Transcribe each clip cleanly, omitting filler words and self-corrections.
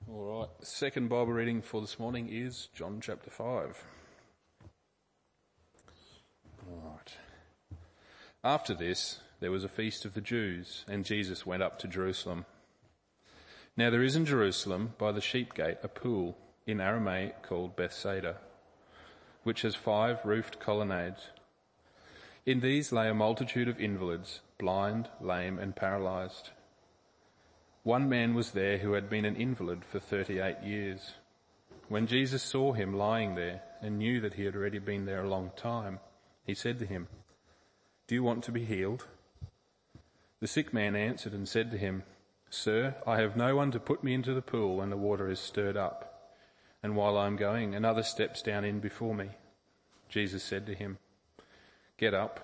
All right, the second Bible reading for this morning is John chapter 5. All right. After this, there was a feast of the Jews, and Jesus went up to Jerusalem. Now there is in Jerusalem, by the sheep gate, a pool, in Aramaic called Bethsaida, which has 5 roofed colonnades. In these lay a multitude of invalids, blind, lame, and paralyzed. One man was there who had been an invalid for 38 years. When Jesus saw him lying there and knew that he had already been there a long time, he said to him, "Do you want to be healed?" The sick man answered and said to him, "Sir, I have no one to put me into the pool when the water is stirred up, and while I am going, another steps down in before me." Jesus said to him, Get up,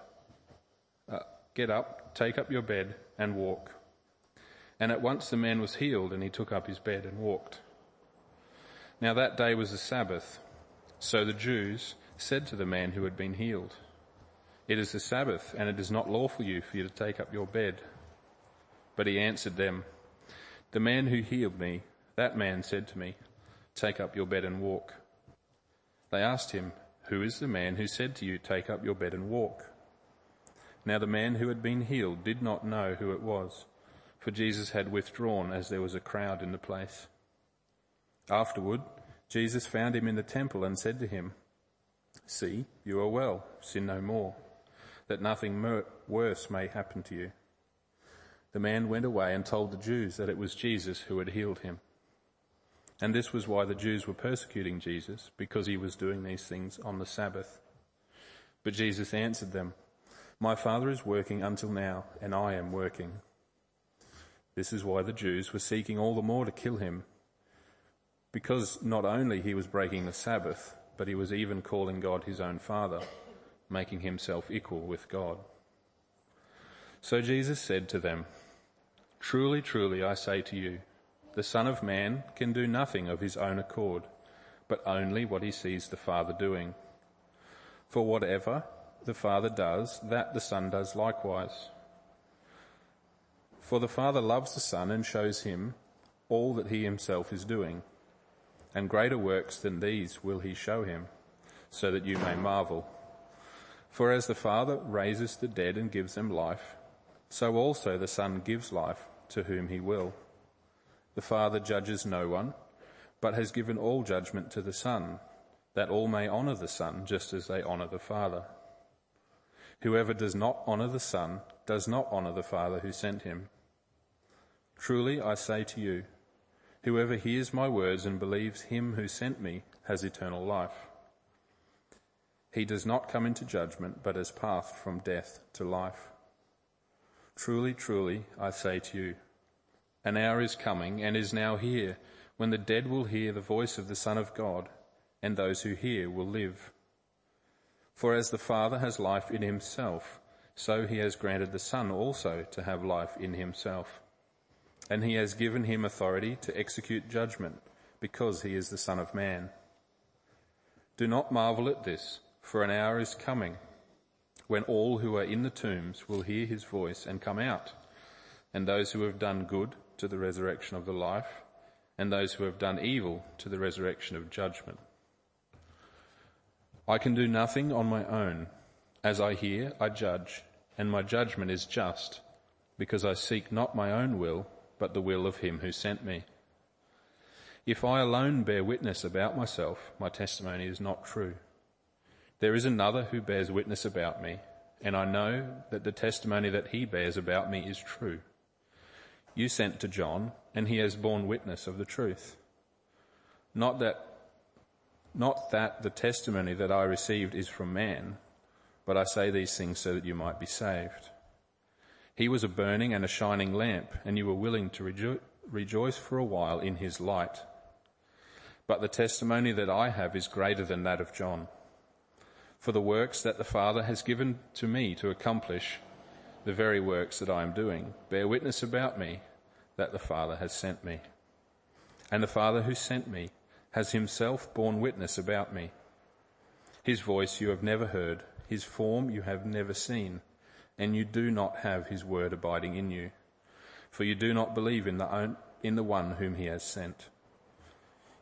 take up your bed and walk." And at once the man was healed, and he took up his bed and walked. Now that day was the Sabbath. So the Jews said to the man who had been healed, "It is the Sabbath, and it is not lawful for you to take up your bed." But he answered them, "The man who healed me, that man said to me, 'Take up your bed and walk.'" They asked him, "Who is the man who said to you, 'Take up your bed and walk'?" Now the man who had been healed did not know who it was, for Jesus had withdrawn as there was a crowd in the place. Afterward, Jesus found him in the temple and said to him, "See, you are well, sin no more, that nothing worse may happen to you." The man went away and told the Jews that it was Jesus who had healed him. And this was why the Jews were persecuting Jesus, because he was doing these things on the Sabbath. But Jesus answered them, "My Father is working until now, and I am working." This is why the Jews were seeking all the more to kill him, because not only he was breaking the Sabbath, but he was even calling God his own Father, making himself equal with God. So Jesus said to them, "Truly, truly, I say to you, the Son of Man can do nothing of his own accord, but only what he sees the Father doing. For whatever the Father does, that the Son does likewise. For the Father loves the Son and shows him all that he himself is doing, and greater works than these will he show him, so that you may marvel. For as the Father raises the dead and gives them life, so also the Son gives life to whom he will. The Father judges no one, but has given all judgment to the Son, that all may honour the Son just as they honour the Father. Whoever does not honour the Son does not honour the Father who sent him. Truly I say to you, whoever hears my words and believes him who sent me has eternal life. He does not come into judgment, but has passed from death to life. Truly, truly, I say to you, an hour is coming and is now here when the dead will hear the voice of the Son of God, and those who hear will live. For as the Father has life in himself, so he has granted the Son also to have life in himself. And he has given him authority to execute judgment, because he is the Son of Man. Do not marvel at this, for an hour is coming when all who are in the tombs will hear his voice and come out, and those who have done good to the resurrection of the life, and those who have done evil to the resurrection of judgment. I can do nothing on my own. As I hear, I judge, and my judgment is just, because I seek not my own will, but the will of him who sent me. If I alone bear witness about myself, my testimony is not true. There is another who bears witness about me, and I know that the testimony that he bears about me is true. You sent to John, and he has borne witness of the truth. Not that the testimony that I received is from man, but I say these things so that you might be saved. He was a burning and a shining lamp, and you were willing to rejoice for a while in his light. But the testimony that I have is greater than that of John. For the works that the Father has given to me to accomplish, the very works that I am doing, bear witness about me that the Father has sent me. And the Father who sent me has himself borne witness about me. His voice you have never heard, his form you have never seen, and you do not have his word abiding in you, for you do not believe in the one whom he has sent.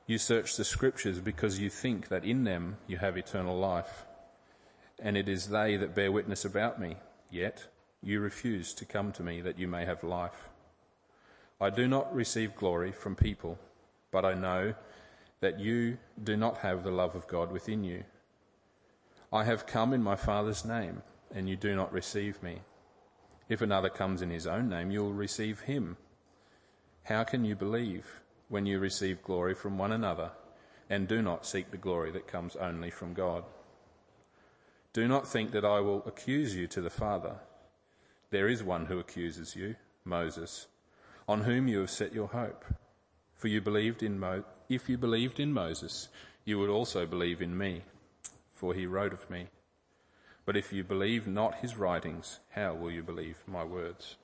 You search the Scriptures because you think that in them you have eternal life, and it is they that bear witness about me. Yet you refuse to come to me that you may have life. I do not receive glory from people, but I know that you do not have the love of God within you. I have come in my Father's name, and you do not receive me. If another comes in his own name, you will receive him. How can you believe when you receive glory from one another and do not seek the glory that comes only from God? Do not think that I will accuse you to the Father. There is one who accuses you, Moses, on whom you have set your hope. For you believed in if you believed in Moses, you would also believe in me, for he wrote of me. But if you believe not his writings, how will you believe my words?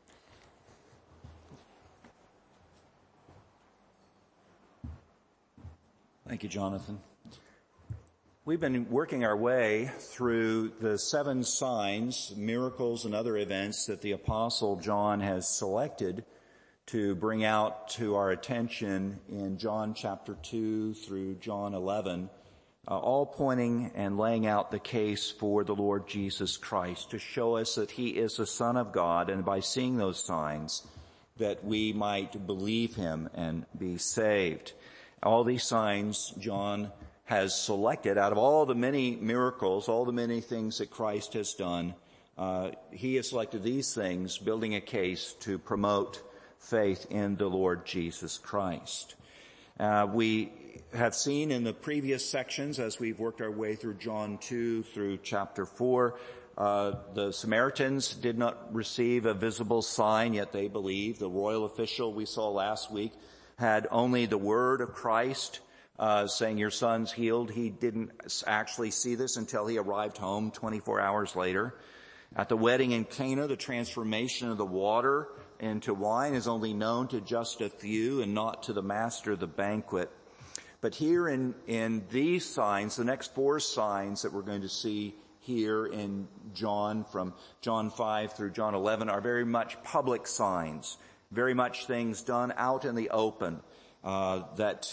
Thank you, Jonathan. We've been working our way through the 7 signs, miracles, and other events that the Apostle John has selected to bring out to our attention in John chapter 2 through John 11, all pointing and laying out the case for the Lord Jesus Christ to show us that he is the Son of God, and by seeing those signs that we might believe him and be saved. All these signs John has selected out of all the many miracles, all the many things that Christ has done. He has selected these things, building a case to promote faith in the Lord Jesus Christ. We have seen in the previous sections, as we've worked our way through John 2 through chapter 4, the Samaritans did not receive a visible sign, yet they believed. The royal official we saw last week had only the word of Christ, saying, your son's healed. He didn't actually see this until he arrived home 24 hours later. At the wedding in Cana, the transformation of the water into wine is only known to just a few and not to the master of the banquet. But here in these signs, the next 4 signs that we're going to see here in John, from John 5 through John 11, are very much public signs, very much things done out in the open, that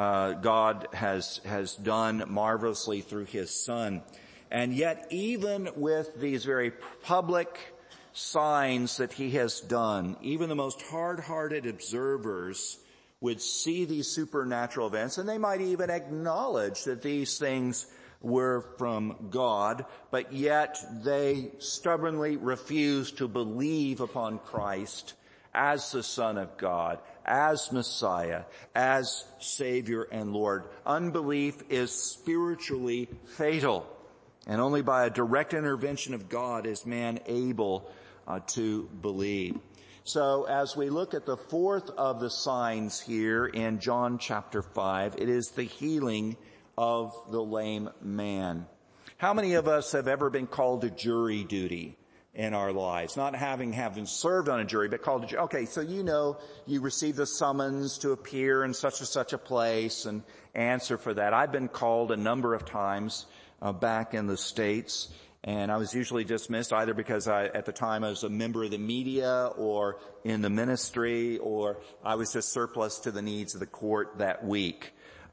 God has done marvelously through his Son. And yet, even with these very public signs that he has done, even the most hard-hearted observers would see these supernatural events, and they might even acknowledge that these things were from God, but yet they stubbornly refuse to believe upon Christ as the Son of God, as Messiah, as Savior and Lord. Unbelief is spiritually fatal, and only by a direct intervention of God is man able to believe. So as we look at the 4th of the signs here in John chapter 5, it is the healing of the lame man. How many of us have ever been called to jury duty in our lives? Not having served on a jury, but called to jury. Okay, so you received the summons to appear in such and such a place and answer for that. I've been called a number of times back in the States, and I was usually dismissed either because at the time I was a member of the media or in the ministry, or I was just surplus to the needs of the court that week.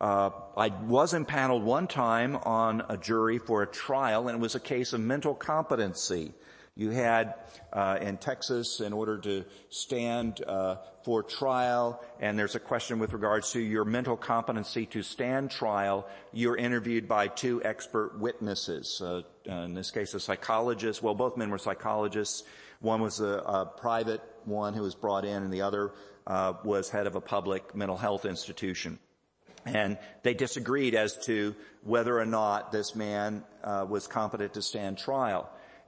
I was impaneled one time on a jury for a trial, and it was a case of mental competency. You had, in Texas, in order to stand for trial, and there's a question with regards to your mental competency to stand trial, you're interviewed by 2 expert witnesses. In this case, a psychologist. Well, both men were psychologists. One was a private one who was brought in, and the other was head of a public mental health institution. And they disagreed as to whether or not this man was competent to stand trial.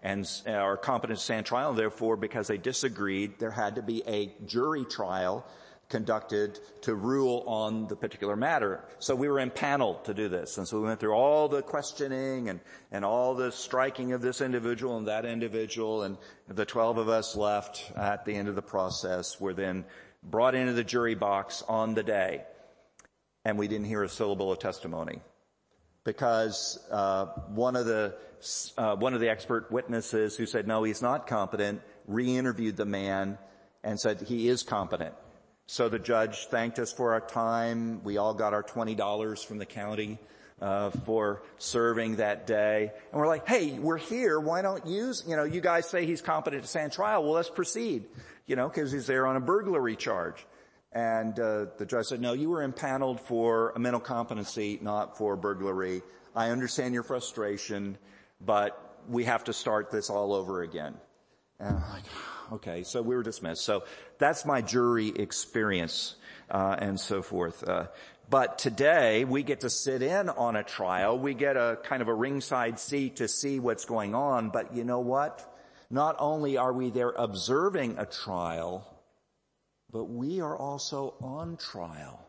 Or competent to stand trial, and therefore, because they disagreed, there had to be a jury trial conducted to rule on the particular matter. So we were impaneled to do this. And so we went through all the questioning and all the striking of this individual and that individual, and the 12 of us left at the end of the process were then brought into the jury box on the day. And we didn't hear a syllable of testimony, because one of the expert witnesses who said no, he's not competent, re-interviewed the man and said he is competent. So the judge thanked us for our time. We all got our $20 from the county for serving that day. And we're like, hey, we're here. Why don't you guys say he's competent to stand trial. Well, let's proceed, because he's there on a burglary charge. And the judge said, no, you were impaneled for a mental competency, not for burglary. I understand your frustration, but we have to start this all over again. And I'm like, okay, so we were dismissed. So that's my jury experience, and so forth. But today we get to sit in on a trial. We get a kind of a ringside seat to see what's going on. But you know what? Not only are we there observing a trial, but we are also on trial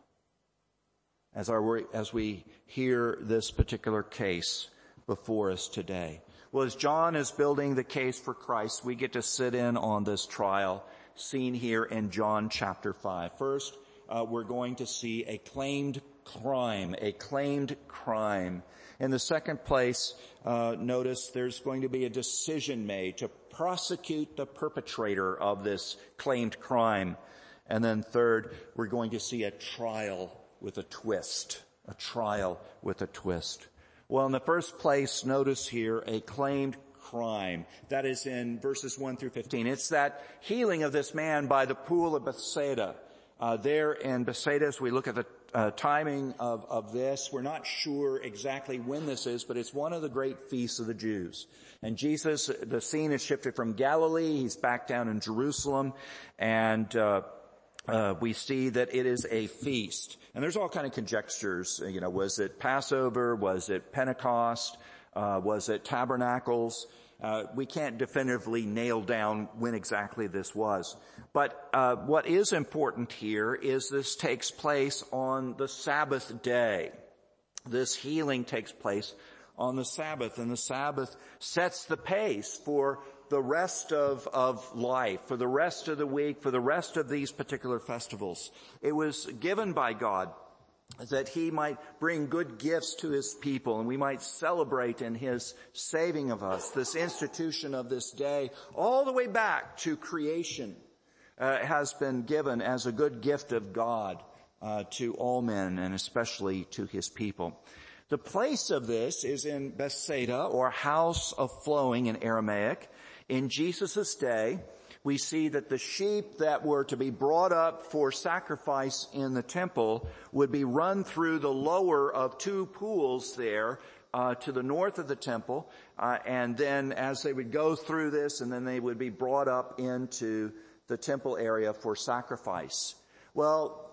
as we hear this particular case before us today. Well, as John is building the case for Christ, we get to sit in on this trial seen here in John chapter 5. First, we're going to see a claimed crime. In the second place, notice there's going to be a decision made to prosecute the perpetrator of this claimed crime. And then third, we're going to see a trial with a twist. Well, in the first place, notice here a claimed crime. That is in verses 1 through 15. It's that healing of this man by the pool of Bethsaida. There in Bethsaida, as we look at the timing of this, we're not sure exactly when this is, but it's one of the great feasts of the Jews. And Jesus, the scene is shifted from Galilee. He's back down in Jerusalem, and we see that it is a feast. And there's all kind of conjectures. Was it Passover? Was it Pentecost? Was it Tabernacles? We can't definitively nail down when exactly this was. But what is important here is this takes place on the Sabbath day. This healing takes place on the Sabbath, and the Sabbath sets the pace for the rest of life, for the rest of the week, for the rest of these particular festivals. It was given by God that he might bring good gifts to his people, and we might celebrate in his saving of us. This institution of this day, all the way back to creation, has been given as a good gift of God to all men, and especially to his people. The place of this is in Bethsaida, or house of flowing in Aramaic. In Jesus' day, we see that the sheep that were to be brought up for sacrifice in the temple would be run through the lower of two pools there to the north of the temple, and then as they would go through this, and then they would be brought up into the temple area for sacrifice. Well,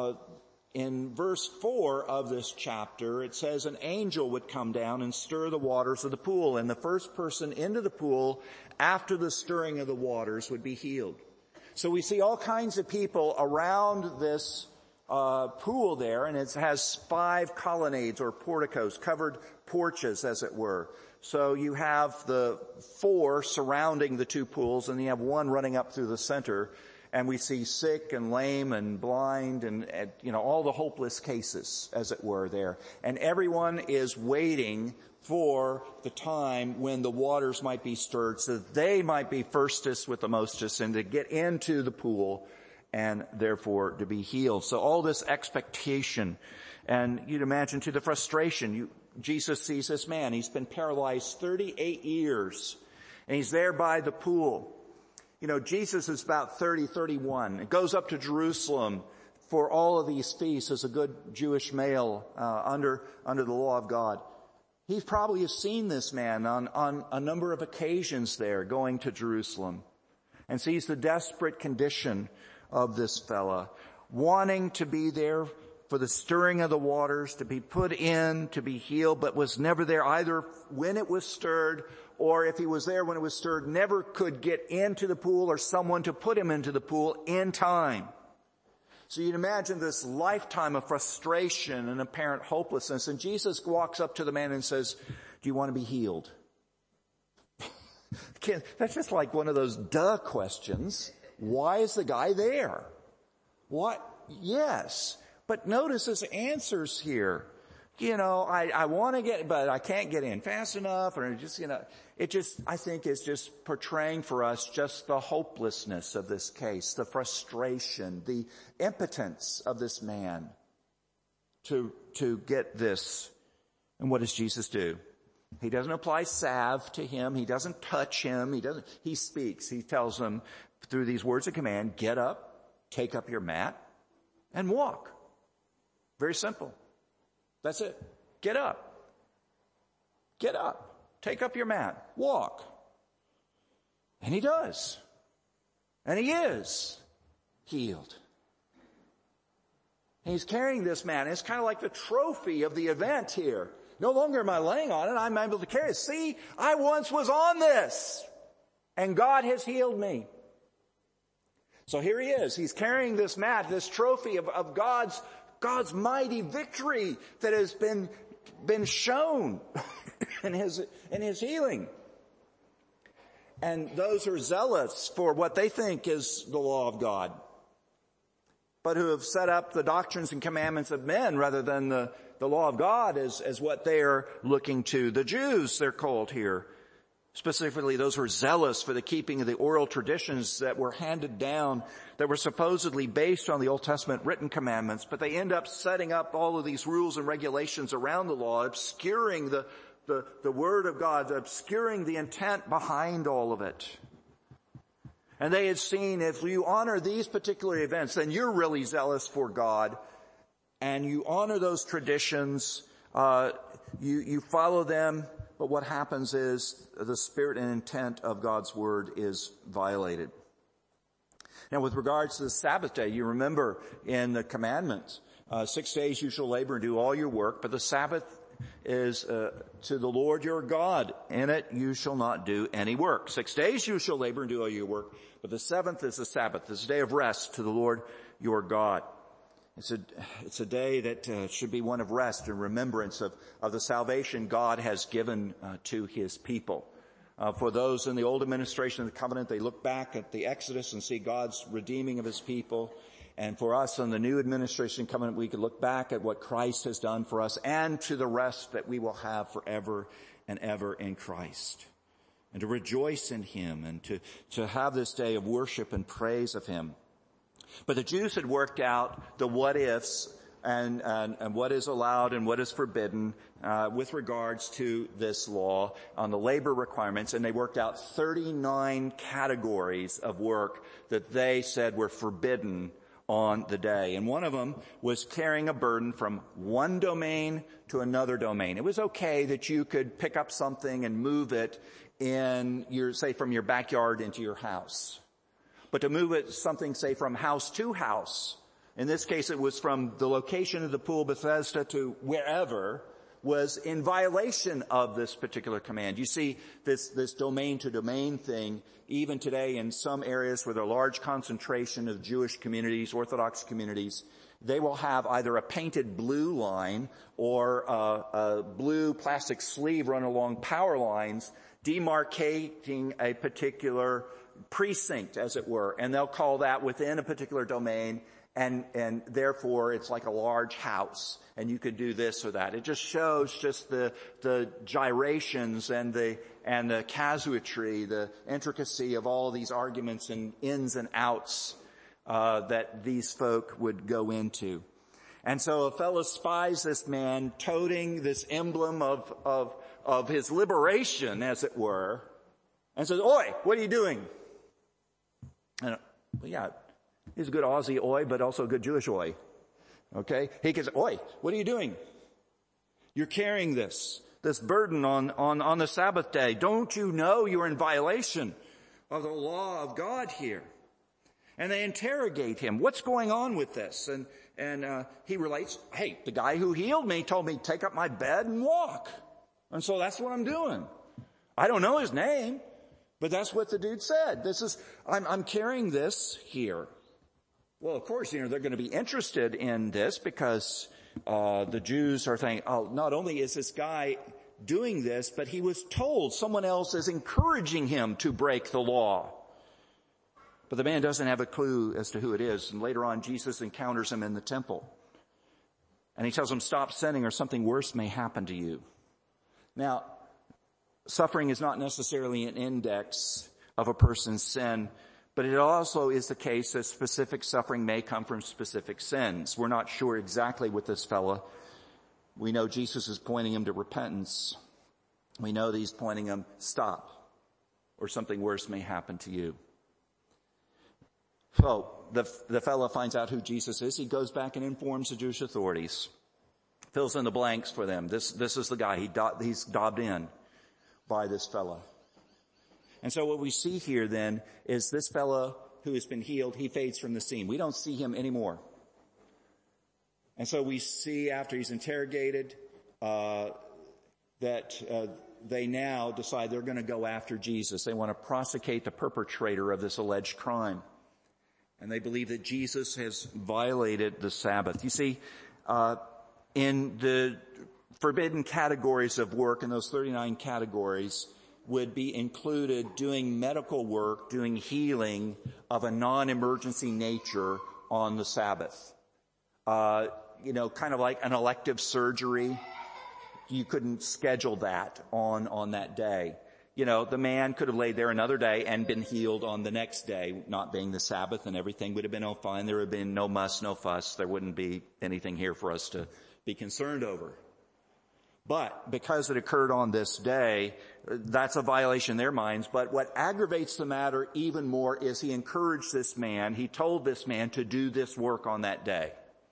in verse 4 of this chapter, it says an angel would come down and stir the waters of the pool, and the first person into the pool after the stirring of the waters would be healed. So we see all kinds of people around this pool there, and it has 5 colonnades or porticos, covered porches as it were. So you have the 4 surrounding the 2 pools, and you have 1 running up through the center. And we see sick and lame and blind and all the hopeless cases, as it were, there. And everyone is waiting for the time when the waters might be stirred so that they might be firstest with the mostest and to get into the pool and therefore to be healed. So all this expectation, and you'd imagine to the frustration. Jesus sees this man. He's been paralyzed 38 years, and he's there by the pool. Jesus is about 30, 31. It goes up to Jerusalem for all of these feasts as a good Jewish male under the law of God. He probably has seen this man on a number of occasions there going to Jerusalem, and sees the desperate condition of this fella, wanting to be there for the stirring of the waters, to be put in, to be healed, but was never there either when it was stirred, or if he was there when it was stirred, never could get into the pool or someone to put him into the pool in time. So you'd imagine this lifetime of frustration and apparent hopelessness. And Jesus walks up to the man and says, do you want to be healed? That's just like one of those duh questions. Why is the guy there? What? Yes. But notice his answers here. I want to get, but I can't get in fast enough, or I think is just portraying for us just the hopelessness of this case, the frustration, the impotence of this man to get this. And what does Jesus do? He doesn't apply salve to him. He doesn't touch him. He speaks. He tells him through these words of command, get up, take up your mat, and walk. Very simple. That's it. Get up. Get up. Take up your mat. Walk. And he does. And he is healed. And he's carrying this mat. It's kind of like the trophy of the event here. No longer am I laying on it. I'm able to carry it. See, I once was on this. And God has healed me. So here he is. He's carrying this mat, this trophy of God's mighty victory that has been shown in his healing. And those who are zealous for what they think is the law of God, but who have set up the doctrines and commandments of men rather than the law of God as what they are looking to. The Jews, they're called here. Specifically, those who are zealous for the keeping of the oral traditions that were handed down, that were supposedly based on the Old Testament written commandments, but they end up setting up all of these rules and regulations around the law, obscuring the Word of God, obscuring the intent behind all of it. And they had seen, if you honor these particular events, then you're really zealous for God, and you honor those traditions, you follow them. But what happens is the spirit and intent of God's word is violated. Now, with regards to the Sabbath day, you remember in the commandments, 6 days you shall labor and do all your work, but the Sabbath is to the Lord your God. In it you shall not do any work. 6 days you shall labor and do all your work, but the seventh is the Sabbath. It's a day of rest to the Lord your God. It's a day that should be one of rest and remembrance of the salvation God has given to his people. For those in the old administration of the covenant, they look back at the Exodus and see God's redeeming of his people. And for us in the new administration covenant, we could look back at what Christ has done for us and to the rest that we will have forever and ever in Christ. And to rejoice in him and to have this day of worship and praise of him. But the Jews had worked out the what ifs and what is allowed and what is forbidden with regards to this law on the labor requirements, and they worked out 39 categories of work that they said were forbidden on the day. And one of them was carrying a burden from one domain to another domain. It was okay that you could pick up something and move it from your backyard into your house. But to move it something, say, from house to house, in this case it was from the location of the pool Bethesda to wherever, was in violation of this particular command. You see this domain to domain thing even today in some areas where there are large concentration of Jewish communities, Orthodox communities. They will have either a painted blue line or a blue plastic sleeve run along power lines demarcating a particular precinct, as it were, and they'll call that within a particular domain, and therefore it's like a large house, and you could do this or that. It just shows just the gyrations and the casuistry, the intricacy of all of these arguments and ins and outs that these folk would go into. And so a fellow spies this man toting this emblem of his liberation, as it were, and says, "Oi, what are you doing?" And, he's a good Aussie oi, but also a good Jewish oi. Okay? He goes, "Oi, what are you doing? You're carrying this burden on the Sabbath day. Don't you know you're in violation of the law of God here?" And they interrogate him. What's going on with this? And he relates, "Hey, the guy who healed me told me to take up my bed and walk. And so that's what I'm doing. I don't know his name, but that's what the dude said. I'm carrying this here." Well, of course, they're going to be interested in this because the Jews are thinking, oh, not only is this guy doing this, but he was told someone else is encouraging him to break the law. But the man doesn't have a clue as to who it is. And later on, Jesus encounters him in the temple. And he tells him, stop sinning or something worse may happen to you. Now, suffering is not necessarily an index of a person's sin, but it also is the case that specific suffering may come from specific sins. We're not sure exactly with this fella. We know Jesus is pointing him to repentance. We know that he's pointing him, stop, or something worse may happen to you. So the fellow finds out who Jesus is. He goes back and informs the Jewish authorities, fills in the blanks for them. This is the guy. He's dobbed in by this fellow. And so what we see here then is this fellow who has been healed, he fades from the scene. We don't see him anymore. And so we see after he's interrogated that they now decide they're going to go after Jesus. They want to prosecute the perpetrator of this alleged crime. And they believe that Jesus has violated the Sabbath. You see, in the forbidden categories of work, in those 39 categories, would be included doing medical work, doing healing of a non-emergency nature on the Sabbath. Kind of like an elective surgery. You couldn't schedule that on that day. The man could have laid there another day and been healed on the next day, not being the Sabbath, and everything would have been all fine. There would have been no muss, no fuss. There wouldn't be anything here for us to be concerned over. But because it occurred on this day, that's a violation in their minds. But what aggravates the matter even more is he encouraged this man, he told this man to do this work on that day.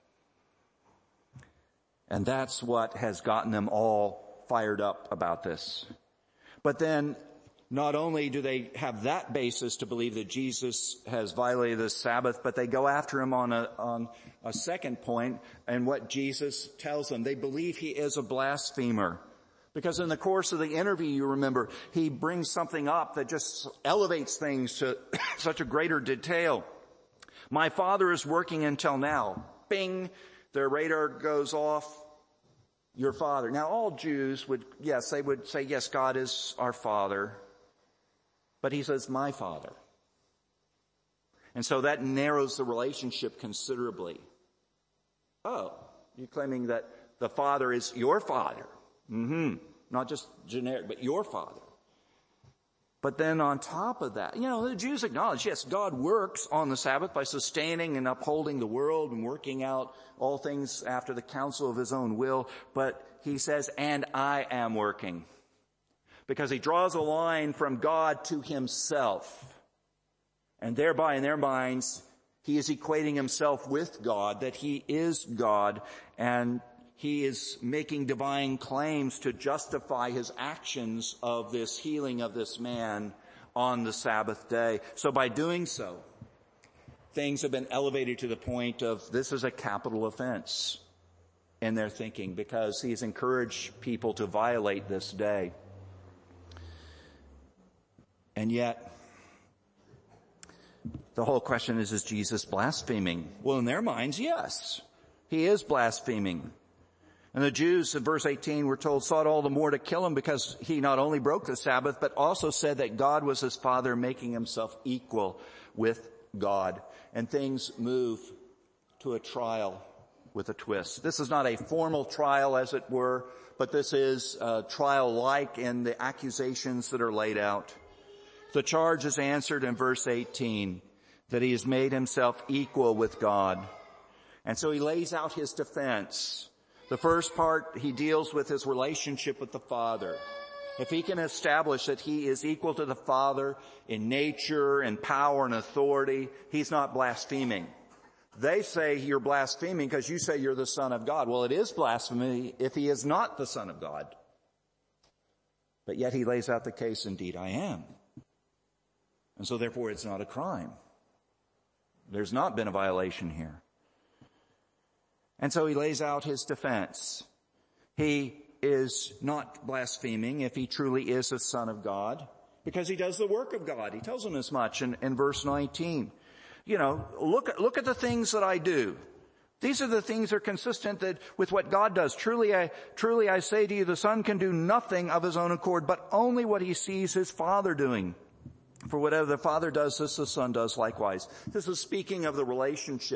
And that's what has gotten them all fired up about this. But then, not only do they have that basis to believe that Jesus has violated the Sabbath, but they go after him on a second point, and what Jesus tells them. They believe he is a blasphemer. Because in the course of the interview, you remember, he brings something up that just elevates things to such a greater detail. My Father is working until now. Bing! Their radar goes off. Your Father. Now all Jews would say, yes, God is our Father. But he says, my Father. And so that narrows the relationship considerably. Oh, you're claiming that the Father is your Father. Not just generic, but your Father. But then on top of that, the Jews acknowledge, yes, God works on the Sabbath by sustaining and upholding the world and working out all things after the counsel of his own will. But he says, and I am working. Because he draws a line from God to himself. And thereby in their minds, he is equating himself with God, that he is God, and he is making divine claims to justify his actions of this healing of this man on the Sabbath day. So by doing so, things have been elevated to the point of this is a capital offense in their thinking, because he's encouraged people to violate this day. And yet, the whole question is Jesus blaspheming? Well, in their minds, yes, he is blaspheming. And the Jews in verse 18 were told, sought all the more to kill him because he not only broke the Sabbath, but also said that God was his Father, making himself equal with God. And things move to a trial with a twist. This is not a formal trial, as it were, but this is a trial-like in the accusations that are laid out. The charge is answered in verse 18, that he has made himself equal with God. And so he lays out his defense. The first part, he deals with his relationship with the Father. If he can establish that he is equal to the Father in nature and power and authority, he's not blaspheming. They say you're blaspheming because you say you're the Son of God. Well, it is blasphemy if he is not the Son of God. But yet he lays out the case, indeed I am. And so therefore it's not a crime. There's not been a violation here. And so he lays out his defense. He is not blaspheming if he truly is the Son of God, because he does the work of God. He tells them as much in verse 19. Look at the things that I do. These are the things that are consistent with what God does. Truly I say to you, the Son can do nothing of his own accord, but only what he sees his Father doing. For whatever the Father does, this the Son does likewise. This is speaking of the relationship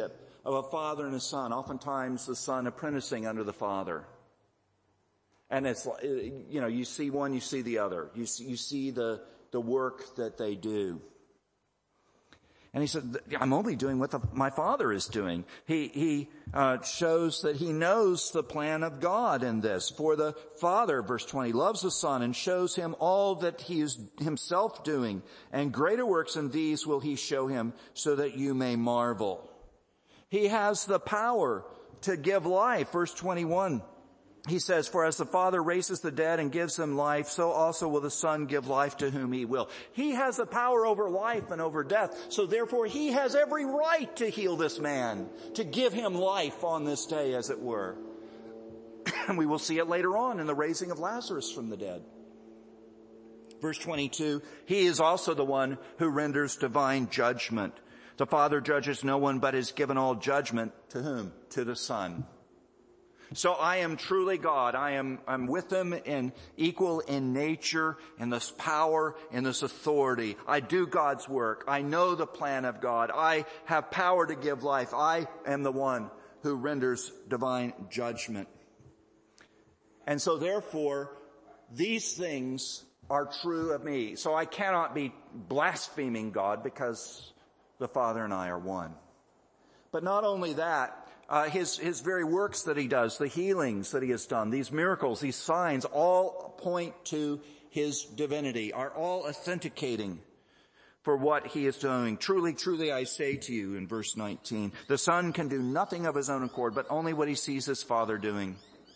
of a father and a son, oftentimes the son apprenticing under the father. And it's, you see one, you see the other. You see the work that they do. And he said, I'm only doing what my Father is doing. He shows that he knows the plan of God in this. For the Father, verse 20, loves the Son and shows him all that he is himself doing. And greater works than these will he show him so that you may marvel. He has the power to give life. Verse 21. He says, for as the Father raises the dead and gives them life, so also will the Son give life to whom he will. He has the power over life and over death. So therefore he has every right to heal this man, to give him life on this day, as it were. And we will see it later on in the raising of Lazarus from the dead. Verse 22, he is also the one who renders divine judgment. The Father judges no one, but has given all judgment to whom? To the Son. So I am truly God. I'm with him in equal in nature, in this power, in this authority. I do God's work. I know the plan of God. I have power to give life. I am the one who renders divine judgment. And so therefore, these things are true of me. So I cannot be blaspheming God because the Father and I are one. But not only that, his very works that he does, the healings that he has done, these miracles, these signs, all point to his divinity, are all authenticating for what he is doing. Truly, truly, I say to you, in verse 19, the Son can do nothing of his own accord, but only what he sees his Father doing.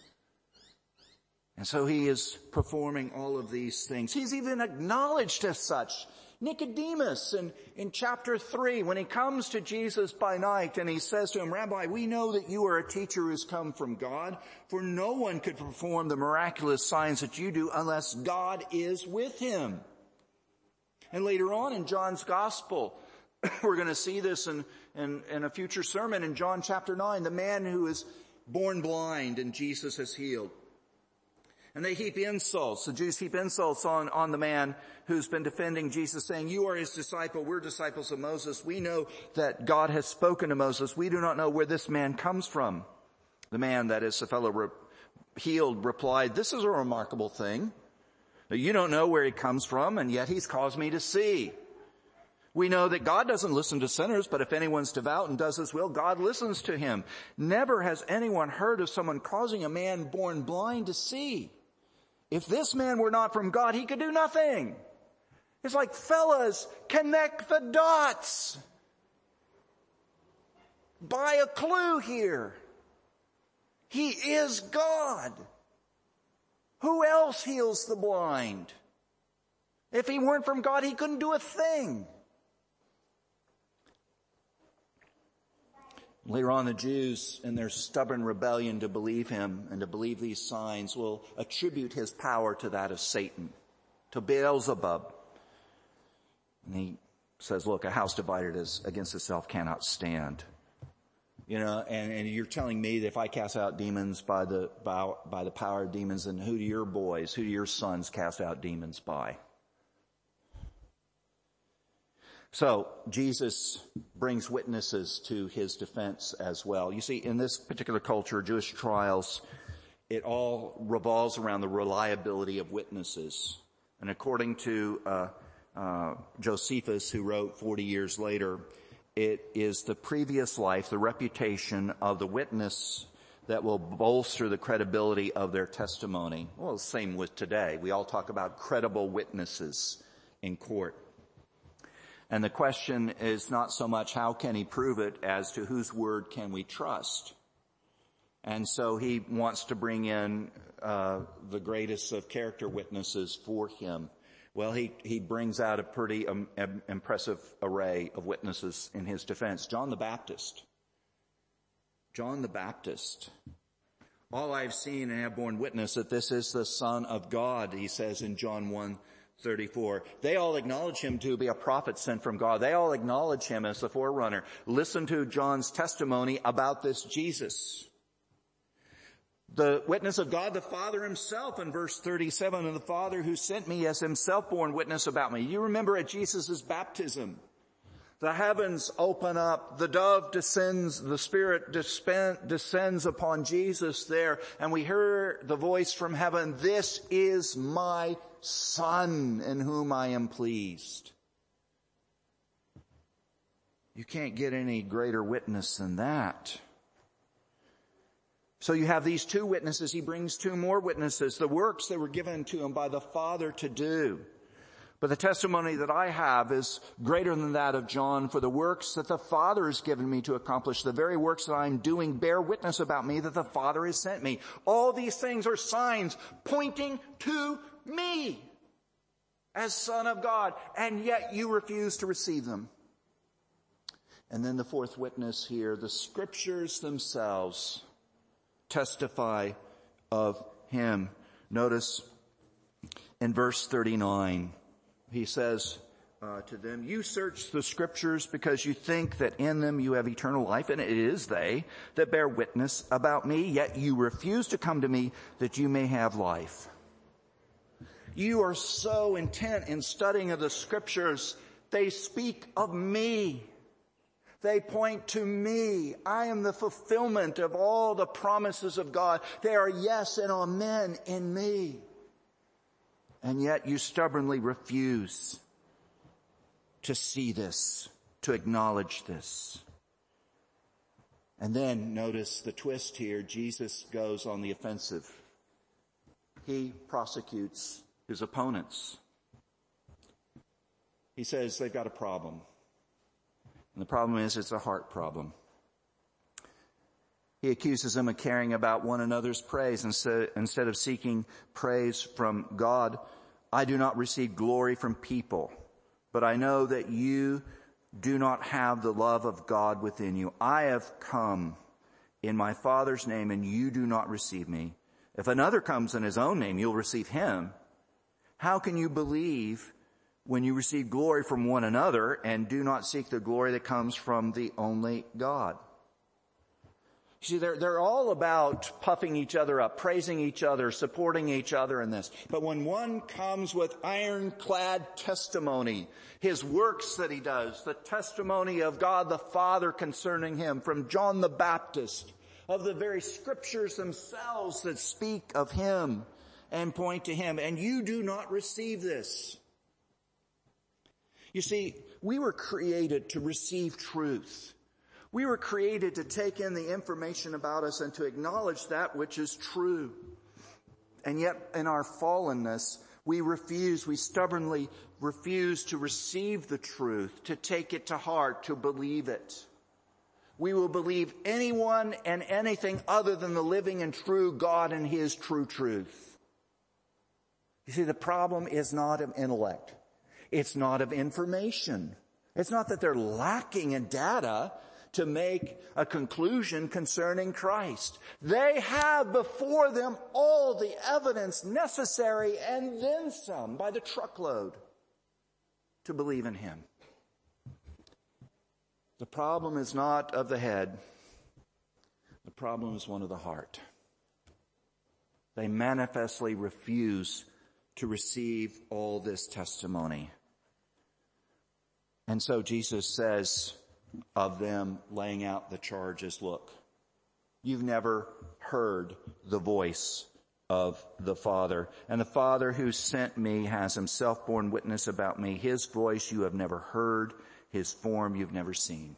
And so he is performing all of these things. He's even acknowledged as such. Nicodemus in chapter 3, when he comes to Jesus by night and he says to him, Rabbi, we know that you are a teacher who's come from God, for no one could perform the miraculous signs that you do unless God is with him. And later on in John's gospel, we're going to see this in a future sermon in John chapter 9, the man who is born blind and Jesus has healed. And they heap insults. The Jews heap insults on the man who's been defending Jesus, saying, you are his disciple, we're disciples of Moses. We know that God has spoken to Moses. We do not know where this man comes from. The man, that is the fellow healed, replied, this is a remarkable thing. You don't know where he comes from, and yet he's caused me to see. We know that God doesn't listen to sinners, but if anyone's devout and does his will, God listens to him. Never has anyone heard of someone causing a man born blind to see. If this man were not from God, he could do nothing. It's like, fellas, connect the dots. Buy a clue here. He is God. Who else heals the blind? If he weren't from God, he couldn't do a thing. Later on, the Jews, in their stubborn rebellion to believe him and to believe these signs, will attribute his power to that of Satan, to Beelzebub. And he says, look, a house divided against itself cannot stand. And you're telling me that if I cast out demons by the power of demons, then who do your sons cast out demons by? So Jesus brings witnesses to his defense as well. You see, in this particular culture, Jewish trials, it all revolves around the reliability of witnesses. And according to Josephus, who wrote 40 years later, it is the previous life, the reputation of the witness that will bolster the credibility of their testimony. Well, the same with today. We all talk about credible witnesses in court. And the question is not so much how can he prove it as to whose word can we trust. And so he wants to bring in the greatest of character witnesses for him. Well, he brings out a pretty impressive array of witnesses in his defense. John the Baptist. All I've seen and have borne witness that this is the Son of God, he says in John 1:34. They all acknowledge him to be a prophet sent from God. They all acknowledge him as the forerunner. Listen to John's testimony about this Jesus. The witness of God, the Father himself, in verse 37, and the Father who sent me has himself borne witness about me. You remember at Jesus' baptism, The heavens open up, the dove descends, the Spirit descends upon Jesus there, and we hear the voice from heaven, "This is my Son in whom I am pleased." You can't get any greater witness than that. So you have these two witnesses. He brings two more witnesses, the works that were given to him by the Father to do. But the testimony that I have is greater than that of John, for the works that the Father has given me to accomplish, the very works that I'm doing, bear witness about me that the Father has sent me. All these things are signs pointing to me as Son of God, and yet you refuse to receive them. And then the fourth witness here, the Scriptures themselves testify of him. Notice in verse 39, he says to them, "You search the Scriptures because you think that in them you have eternal life, and it is they that bear witness about me, yet you refuse to come to me that you may have life." You are so intent in studying of the Scriptures, they speak of me. They point to me. I am the fulfillment of all the promises of God. They are yes and amen in me. And yet you stubbornly refuse to see this, to acknowledge this. And then notice the twist here. Jesus goes on the offensive. He prosecutes his opponents. He says they've got a problem. And the problem is it's a heart problem. He accuses them of caring about one another's praise instead of seeking praise from God. "I do not receive glory from people, but I know that you do not have the love of God within you. I have come in my Father's name, and you do not receive me. If another comes in his own name, you'll receive him. How can you believe when you receive glory from one another and do not seek the glory that comes from the only God?" You see, they're all about puffing each other up, praising each other, supporting each other in this. But when one comes with ironclad testimony, his works that he does, the testimony of God the Father concerning him, from John the Baptist, of the very Scriptures themselves that speak of him and point to him, and you do not receive this. You see, we were created to receive truth. We were created to take in the information about us and to acknowledge that which is true. And yet in our fallenness, we stubbornly refuse to receive the truth, to take it to heart, to believe it. We will believe anyone and anything other than the living and true God and his true truth. You see, the problem is not of intellect. It's not of information. It's not that they're lacking in data to make a conclusion concerning Christ. They have before them all the evidence necessary and then some by the truckload to believe in him. The problem is not of the head. The problem is one of the heart. They manifestly refuse to receive all this testimony. And so Jesus says of them, laying out the charges, "Look, you've never heard the voice of the Father. And the Father who sent me has himself borne witness about me. His voice you have never heard. His form you've never seen."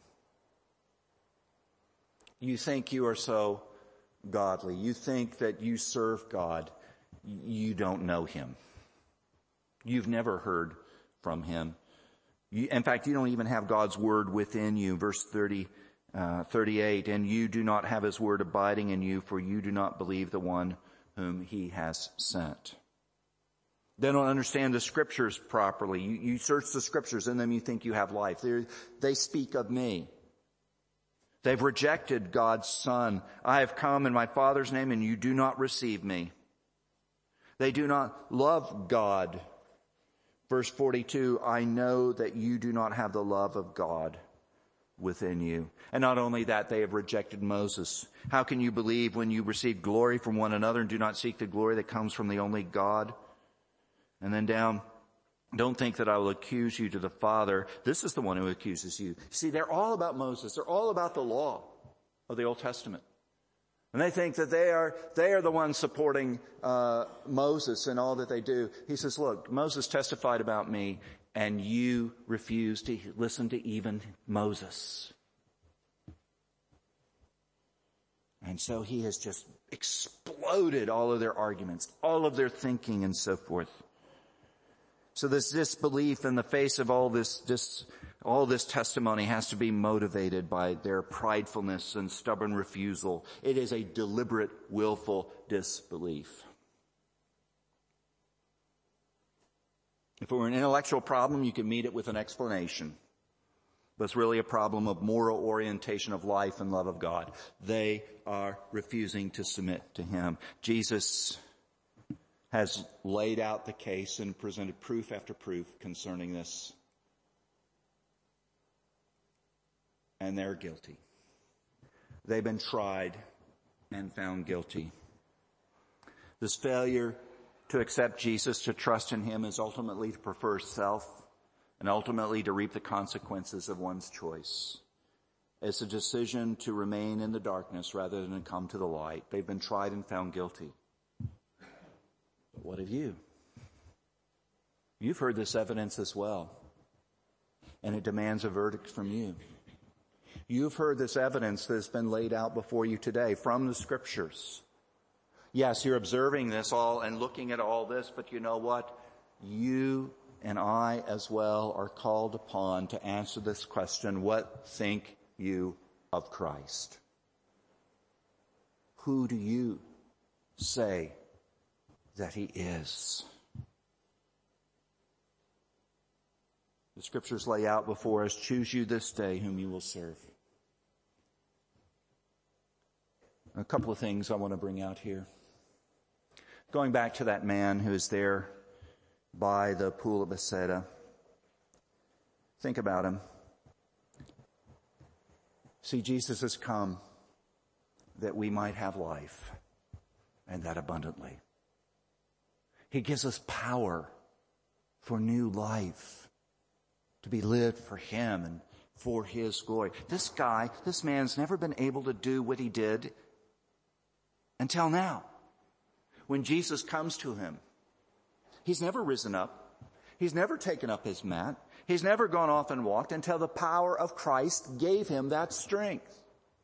You think you are so godly. You think that you serve God. You don't know him. You've never heard from him. In fact, you don't even have God's word within you. Verse 38, "And you do not have his word abiding in you, for you do not believe the one whom he has sent." They don't understand the Scriptures properly. You search the Scriptures, in them you think you have life. They speak of me. They've rejected God's Son. "I have come in my Father's name, and you do not receive me." They do not love God. Verse 42, "I know that you do not have the love of God within you." And not only that, they have rejected Moses. "How can you believe when you receive glory from one another and do not seek the glory that comes from the only God?" And then down Don't think that I will accuse you to the Father. This is the one who accuses you. See, they're all about Moses. They're all about the law of the Old Testament. And they think that they are the ones supporting Moses in all that they do. He says, look, Moses testified about me, and you refuse to listen to even Moses. And so he has just exploded all of their arguments, all of their thinking and so forth. So this disbelief in the face of all this testimony has to be motivated by their pridefulness and stubborn refusal. It is a deliberate, willful disbelief. If it were an intellectual problem, you could meet it with an explanation. But it's really a problem of moral orientation of life and love of God. They are refusing to submit to Him. Jesus has laid out the case and presented proof after proof concerning this. And they're guilty. They've been tried and found guilty. This failure to accept Jesus, to trust in Him, is ultimately to prefer self and ultimately to reap the consequences of one's choice. It's a decision to remain in the darkness rather than to come to the light. They've been tried and found guilty. But what of you? You've heard this evidence as well, and it demands a verdict from you. You've heard this evidence that has been laid out before you today from the Scriptures. Yes, you're observing this all and looking at all this, but you know what? You and I as well are called upon to answer this question: what think you of Christ? Who do you say that He is? The Scriptures lay out before us: choose you this day whom you will serve. A couple of things I want to bring out here. Going back to that man who is there by the pool of Bethesda. Think about him. See, Jesus has come that we might have life, and that abundantly. He gives us power for new life, to be lived for Him and for His glory. This man's never been able to do what he did until now. When Jesus comes to him, he's never risen up. He's never taken up his mat. He's never gone off and walked until the power of Christ gave him that strength.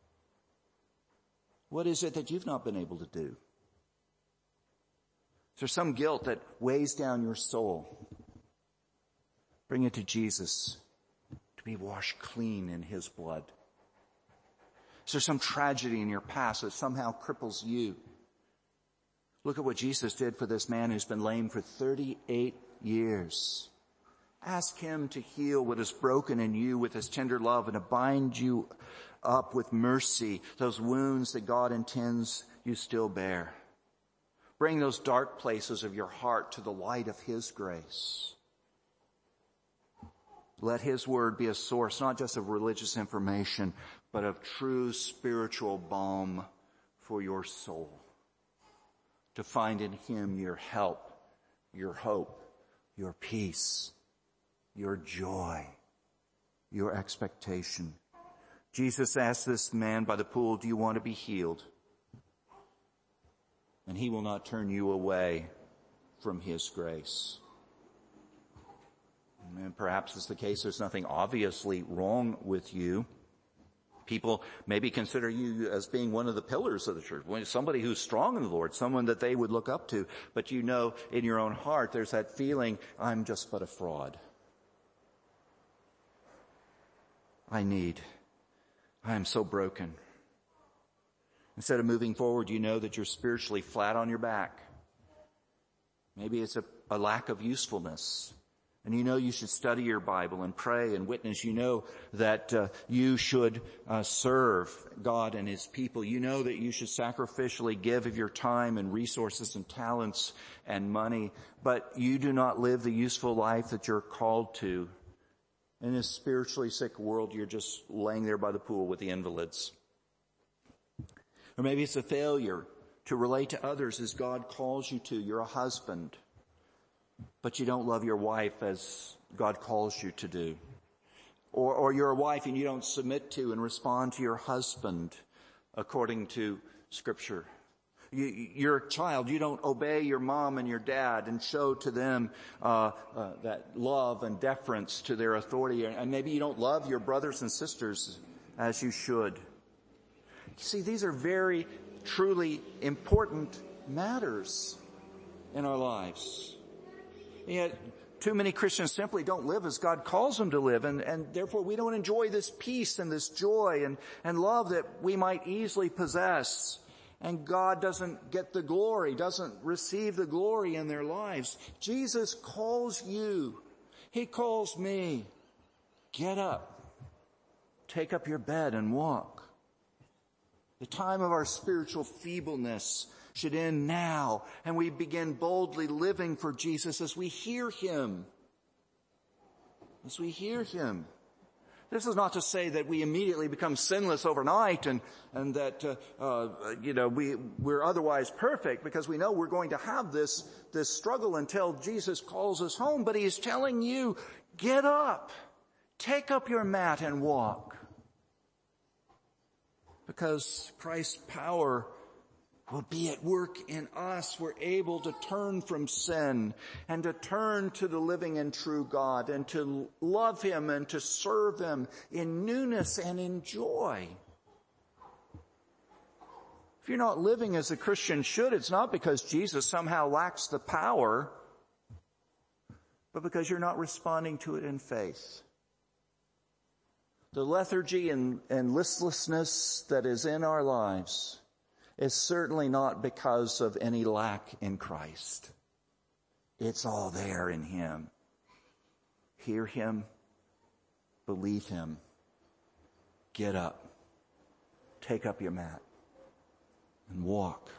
What is it that you've not been able to do? Is there some guilt that weighs down your soul? Bring it to Jesus to be washed clean in His blood. Is there some tragedy in your past that somehow cripples you? Look at what Jesus did for this man who's been lame for 38 years. Ask Him to heal what is broken in you with His tender love and to bind you up with mercy, those wounds that God intends you still bear. Bring those dark places of your heart to the light of His grace. Let His word be a source not just of religious information, but of true spiritual balm for your soul. To find in Him your help, your hope, your peace, your joy, your expectation. Jesus asked this man by the pool, do you want to be healed? And He will not turn you away from His grace. And perhaps it's the case there's nothing obviously wrong with you. People maybe consider you as being one of the pillars of the church, somebody who's strong in the Lord, someone that they would look up to. But you know in your own heart there's that feeling, I'm just but a fraud. I am so broken. Instead of moving forward, you know that you're spiritually flat on your back. Maybe it's a lack of usefulness. And you know you should study your Bible and pray and witness. You know that you should serve God and His people. You know that you should sacrificially give of your time and resources and talents and money. But you do not live the useful life that you're called to. In this spiritually sick world, you're just laying there by the pool with the invalids. Or maybe it's a failure to relate to others as God calls you to. You're a husband. but you don't love your wife as God calls you to do. Or you're a wife and you don't submit to and respond to your husband according to Scripture. You're a child. You don't obey your mom and your dad and show to them that love and deference to their authority. And maybe you don't love your brothers and sisters as you should. You see, these are very, truly important matters in our lives. And yet, too many Christians simply don't live as God calls them to live, and therefore we don't enjoy this peace and this joy and love that we might easily possess. And God doesn't get the glory, doesn't receive the glory in their lives. Jesus calls you. He calls me. Get up. Take up your bed and walk. The time of our spiritual feebleness should end now, and we begin boldly living for Jesus as we hear Him. As we hear Him. This is not to say that we immediately become sinless overnight and that, we're otherwise perfect, because we know we're going to have this struggle until Jesus calls us home. But He is telling you, get up, take up your mat and walk. Because Christ's power will be at work in us. We're able to turn from sin and to turn to the living and true God and to love Him and to serve Him in newness and in joy. If you're not living as a Christian should, it's not because Jesus somehow lacks the power, but because you're not responding to it in faith. The lethargy and listlessness that is in our lives is certainly not because of any lack in Christ. It's all there in Him. Hear Him, believe Him, get up, take up your mat, and walk.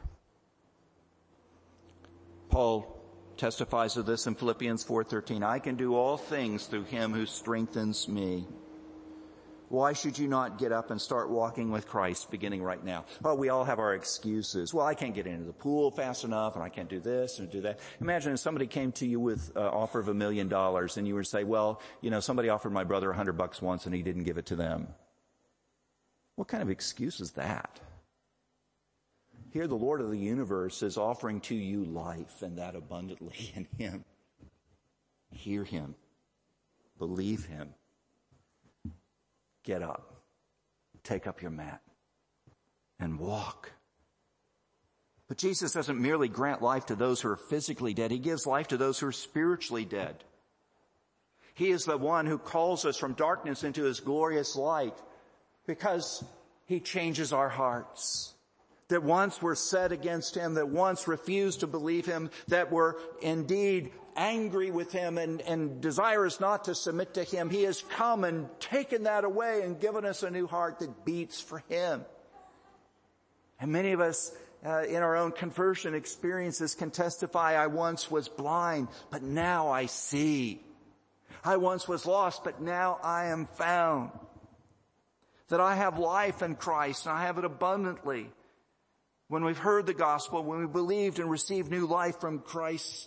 Paul testifies of this in Philippians 4:13. I can do all things through Him who strengthens me. Why should you not get up and start walking with Christ beginning right now? Oh, we all have our excuses. Well, I can't get into the pool fast enough, and I can't do this and do that. Imagine if somebody came to you with an offer of $1 million, and you were to say, well, somebody offered my brother $100 once and he didn't give it to them. What kind of excuse is that? Here the Lord of the universe is offering to you life, and that abundantly in Him. Hear Him. Believe Him. Get up, take up your mat, and walk. But Jesus doesn't merely grant life to those who are physically dead. He gives life to those who are spiritually dead. He is the one who calls us from darkness into His glorious light, because He changes our hearts. That once were set against Him, that once refused to believe Him, that were indeed angry with Him and desirous not to submit to Him. He has come and taken that away and given us a new heart that beats for Him. And many of us in our own conversion experiences can testify, I once was blind, but now I see. I once was lost, but now I am found. That I have life in Christ, and I have it abundantly. When we've heard the gospel, when we believed and received new life from Christ,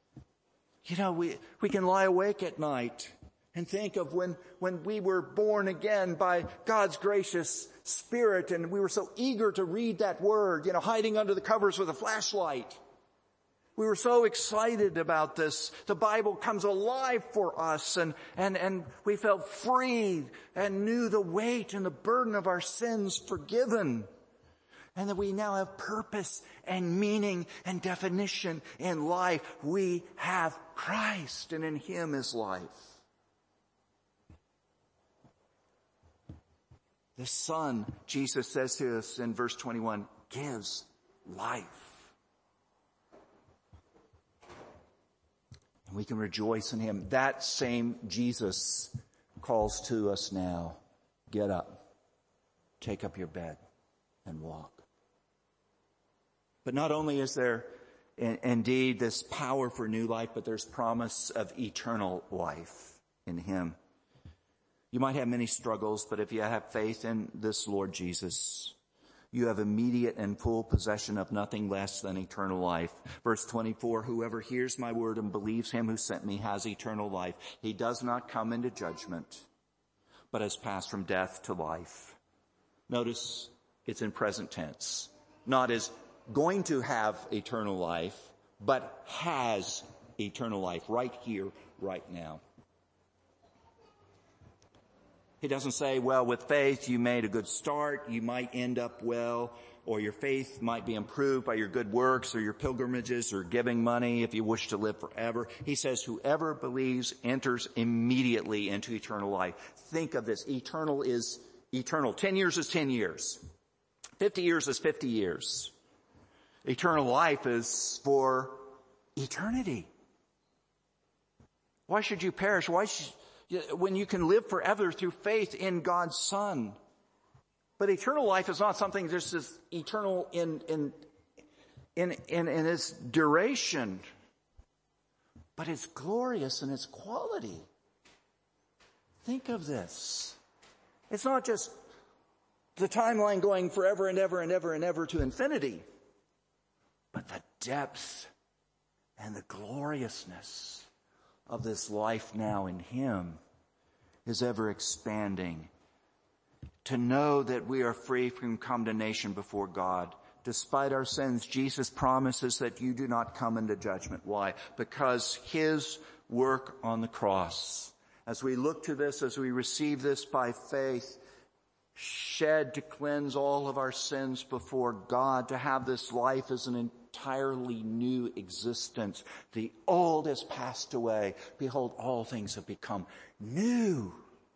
we can lie awake at night and think of when we were born again by God's gracious Spirit, and we were so eager to read that word, hiding under the covers with a flashlight. We were so excited about this. The Bible comes alive for us, and we felt free and knew the weight and the burden of our sins forgiven. And that we now have purpose and meaning and definition in life. We have Christ, and in Him is life. The Son, Jesus says to us in verse 21, gives life. And we can rejoice in Him. That same Jesus calls to us now. Get up, take up your bed, and walk. But not only is there indeed this power for new life, but there's promise of eternal life in Him. You might have many struggles, but if you have faith in this Lord Jesus, you have immediate and full possession of nothing less than eternal life. Verse 24, whoever hears my word and believes him who sent me has eternal life. He does not come into judgment, but has passed from death to life. Notice it's in present tense. Not is going to have eternal life, but has eternal life right here, right now. He doesn't say, well, with faith you made a good start, you might end up well, or your faith might be improved by your good works or your pilgrimages or giving money if you wish to live forever. He says, whoever believes enters immediately into eternal life. Think of this. Eternal is eternal. 10 years is 10 years. 50 years is 50 years. Eternal life is for eternity. Why should you perish? When you can live forever through faith in God's Son? But eternal life is not something just as eternal in its duration, but it's glorious in its quality. Think of this. It's not just the timeline going forever and ever and ever and ever to infinity, but the depth and the gloriousness of this life now in Him is ever expanding. To know that we are free from condemnation before God. Despite our sins, Jesus promises that you do not come into judgment. Why? Because His work on the cross, as we look to this, as we receive this by faith, shed to cleanse all of our sins before God, to have this life as an entirely new existence. The old has passed away. Behold, all things have become new.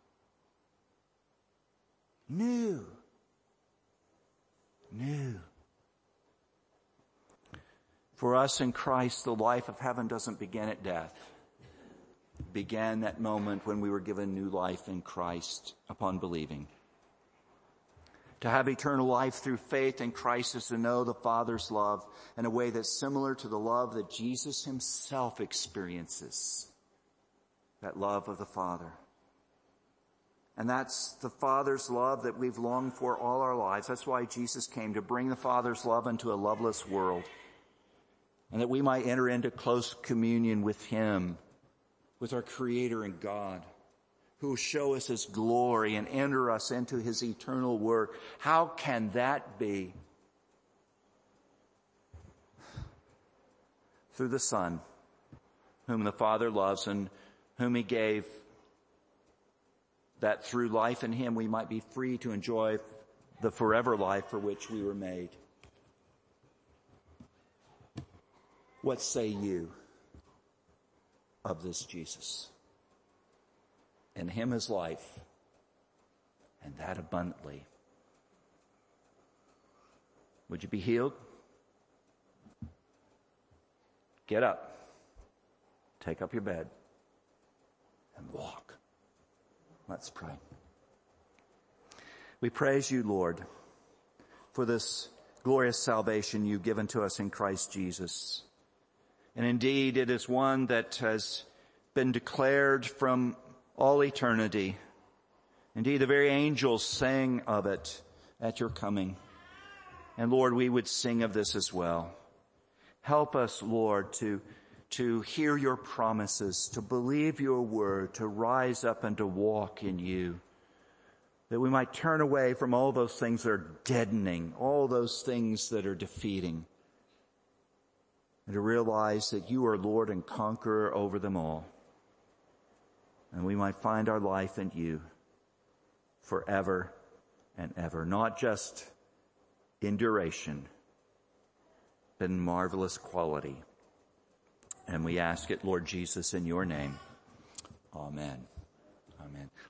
New. New. For us in Christ, the life of heaven doesn't begin at death. It began that moment when we were given new life in Christ upon believing. To have eternal life through faith in Christ is to know the Father's love in a way that's similar to the love that Jesus Himself experiences. That love of the Father. And that's the Father's love that we've longed for all our lives. That's why Jesus came, to bring the Father's love into a loveless world. And that we might enter into close communion with Him, with our Creator and God, who will show us His glory and enter us into His eternal work. How can that be? Through the Son, whom the Father loves and whom He gave, that through life in Him we might be free to enjoy the forever life for which we were made. What say you of this Jesus? In Him is life, and that abundantly. Would you be healed? Get up, take up your bed, and walk. Let's pray. We praise you, Lord, for this glorious salvation you've given to us in Christ Jesus. And indeed, it is one that has been declared from all eternity. Indeed, the very angels sang of it at your coming. And Lord, we would sing of this as well. Help us, Lord, to hear your promises, to believe your word, to rise up and to walk in you. That we might turn away from all those things that are deadening, all those things that are defeating. And to realize that you are Lord and conqueror over them all. And we might find our life in you forever and ever. Not just in duration, but in marvelous quality. And we ask it, Lord Jesus, in your name. Amen. Amen.